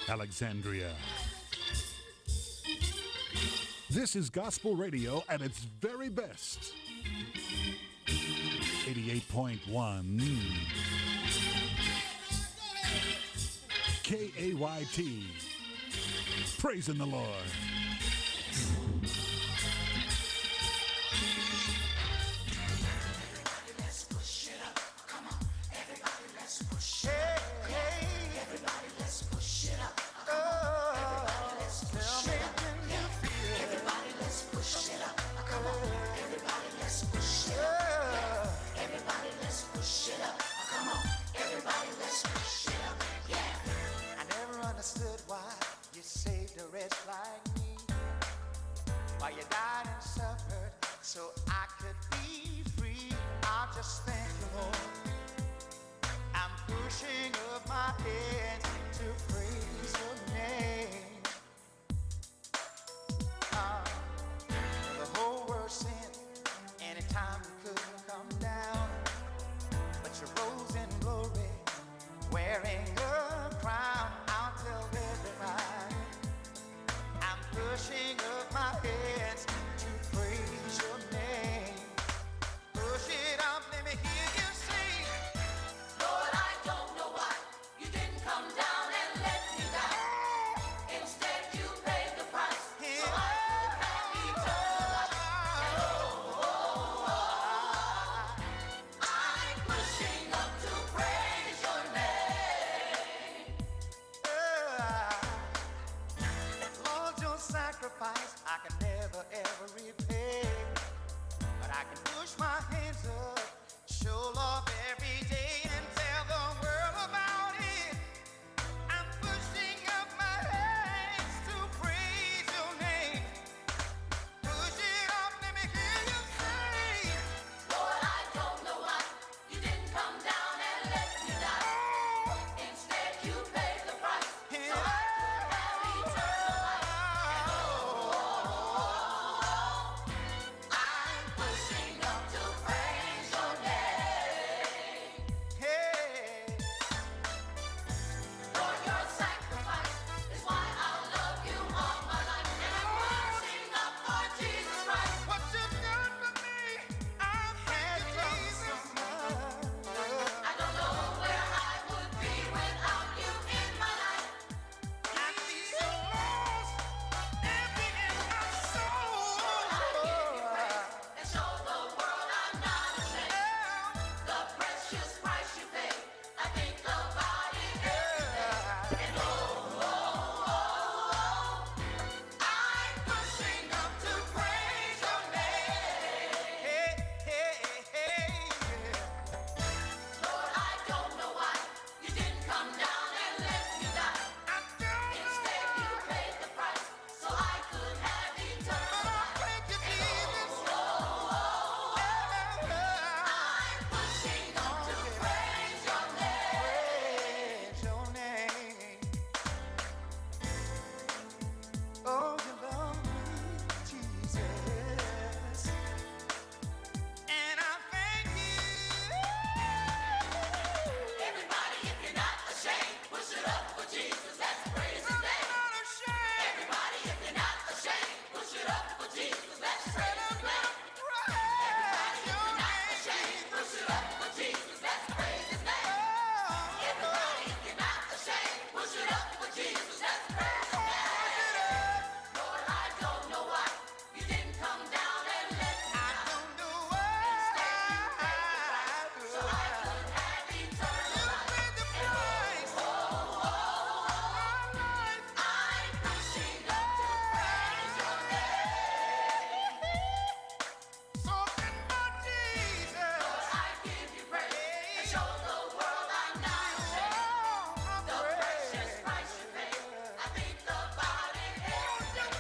Alexandria. This is gospel radio at its very best. 88.1 KAYT. Praising the Lord. Understood why you saved a wretch like me, why you died and suffered so I could be free. I'll just thank you, Lord. I'm pushing up my hands to praise your name. The whole world sinned anytime you couldn't come down, but you rose in glory wearing a crown. I'll tell everybody I'm pushing up my hands to praise your name. Push it up, let me hear you sing. Lord, I don't know why you didn't come down and let me die. Instead you paid the price so I could have eternal life. And I'm pushing up to praise your name. Lord, your sacrifice I can never ever repay, but I can push my hands up, show love every day and tell the world about it. I'm pushing up my hands to praise your name. Push it up, let me hear you say. Lord, I don't know why you didn't come down and let me die. Instead you paid the price so I could have eternal life. I'm pushing up to praise your name. Hey, Lord, your sacrifice is why I'll love you all my life. And I'm pushing up for Jesus Christ. what you've done for me, I've had Jesus. I don't know where I would be without you in my life. I feel so lost, empty in my soul. I give you praise and show the world I'm not ashamed. The precious price you paid, I think about it every day. And I'm pushing up to praise your name. Hey, hey, hey, Lord, I don't know why you didn't come down and let me die. I don't Instead you paid the price so I could have eternal life. thank you, Jesus. I'm pushing up to praise your name. Praise your name. Oh, you love me, Jesus. And I thank you. Everybody, if you're not ashamed, push it up for Jesus. Let's praise his name. Not ashamed. Everybody, if you're not ashamed, push it up for Jesus. Let's praise his name. Praise Everybody, if your you're not name. ashamed, push it up for Jesus. Let's praise his name. Everybody, if you're not ashamed, push it up for Jesus. Let's praise his name. Lord, I don't know why you didn't come down and let me I die. don't know why. So I could have eternal life. Paid the price. I'm pushing up to praise your name. Something about Jesus. I give you praise and show the world I'm not ashamed. The precious price you paid, I think about it every day.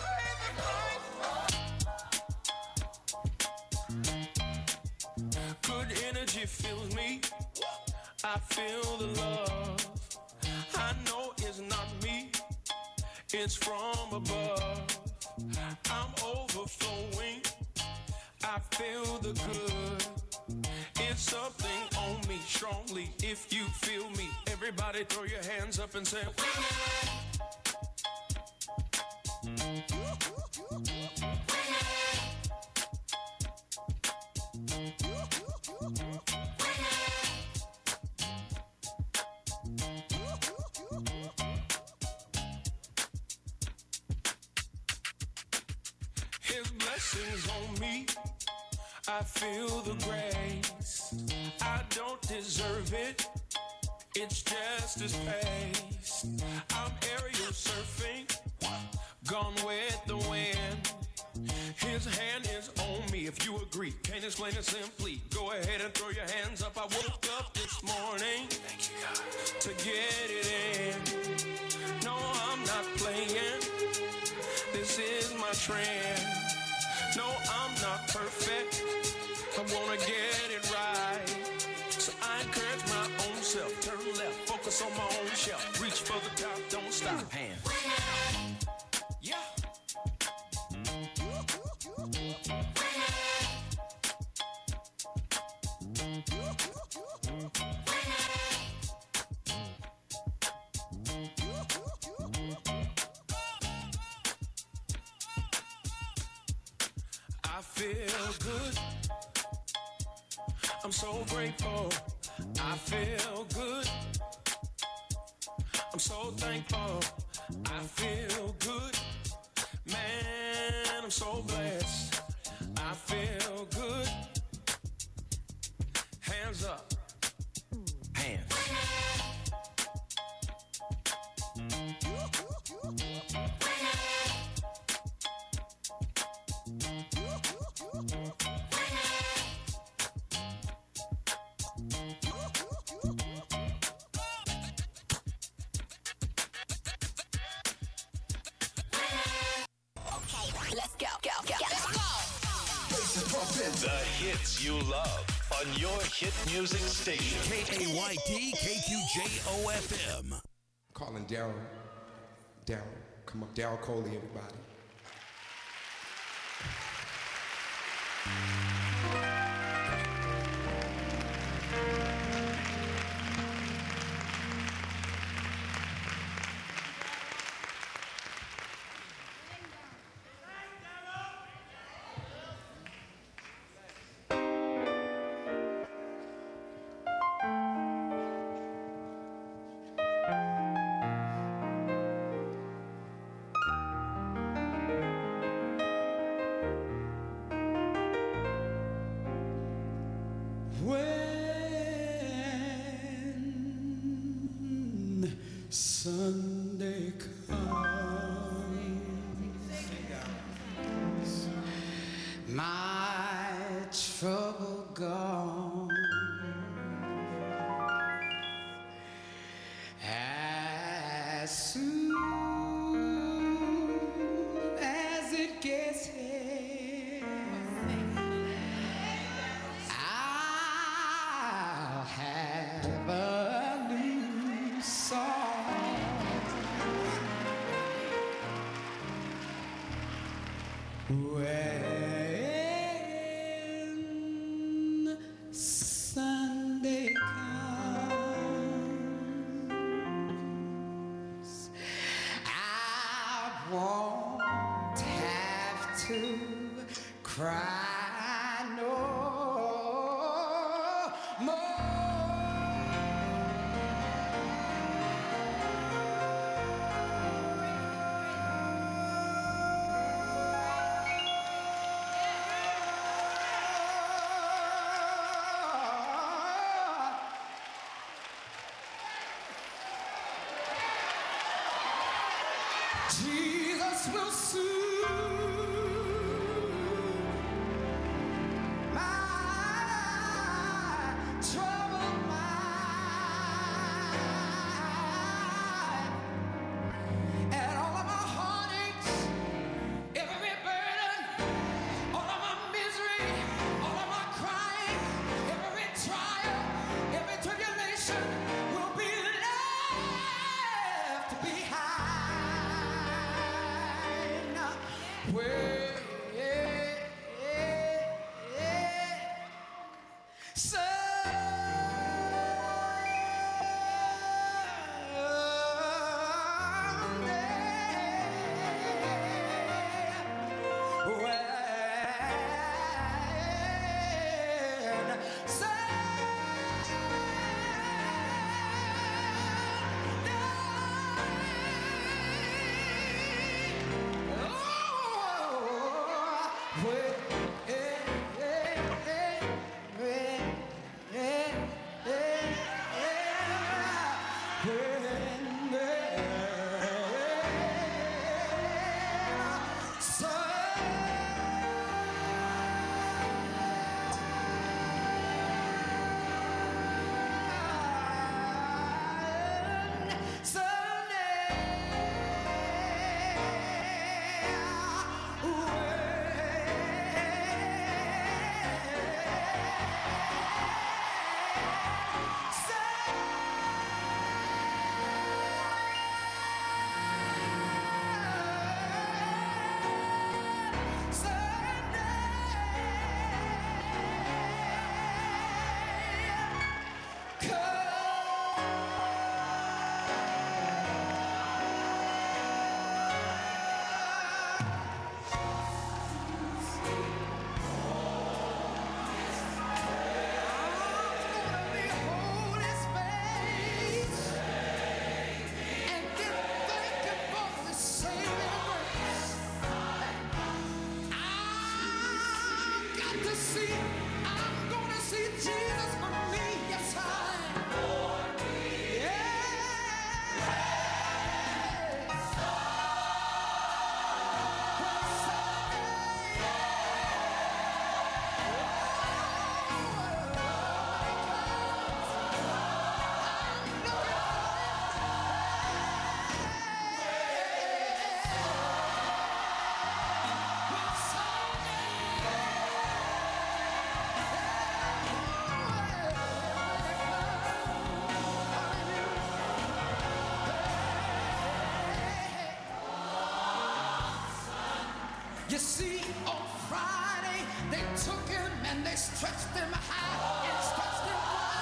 Good energy fills me. I feel the love. I know it's not me. It's from above. I'm overflowing. I feel the good. It's something on me strongly. If you feel me, everybody throw your hands up and say, blessings on me. I feel the grace. I don't deserve it. It's just his pace. I'm aerial surfing, gone with the wind. His hand is on me, if you agree. Can't explain it simply. Go ahead and throw your hands up. I woke up this morning, thank you, God, to get it in. No, I'm not playing. This is my trend. No, I'm not perfect. I wanna get it right. So I encourage my own self. Turn left, focus on my own shelf. Reach for the top, don't stop. Hands. Yeah. I feel good. I'm so grateful. I feel good. I'm so thankful. I feel good. Man, I'm so blessed. I feel good. Hands up. Hands. The hits you love on your hit music station. KAYT KQJO FM. Calling Daryl. Come up, Daryl Coley, everybody. When Sunday comes, my trouble gone, as soon as it gets here, I'll have a new song. When Sunday comes, I won't have to cry no more. Jesus will soothe my troubled mind, and all of my heartaches, every burden, all of my misery, all of my crying, every trial, every tribulation will be left behind. Where You see, on Friday, they took him and they stretched him high and stretched him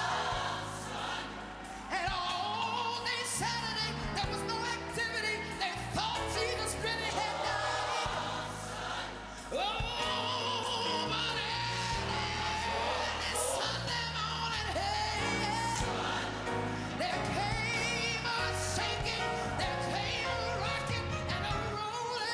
wide. And all day Saturday, there was no activity. They thought Jesus really had died. Oh, but early Sunday morning, hey, there came a shaking, there came a rocking and a rolling.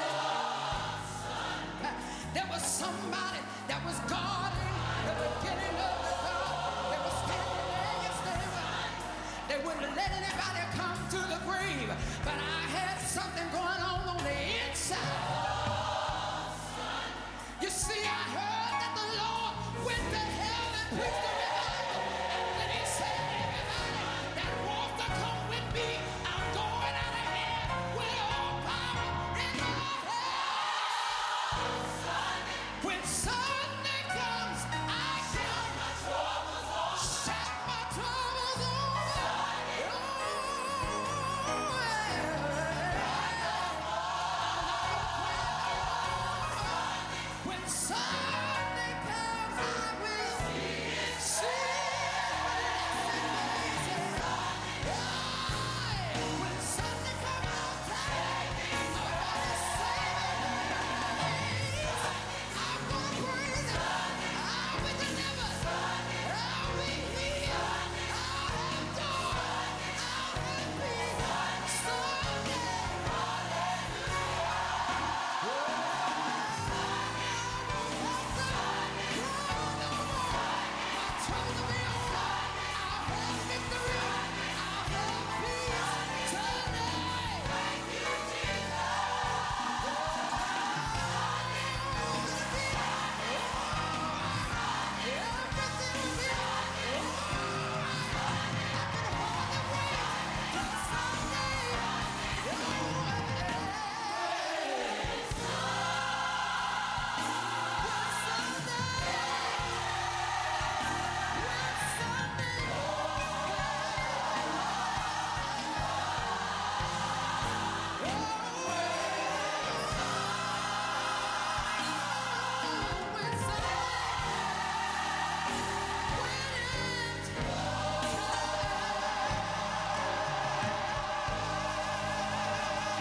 There was somebody that was guarding the beginning of the dawn. They were standing there yesterday. They wouldn't let anybody come to the grave. But I had some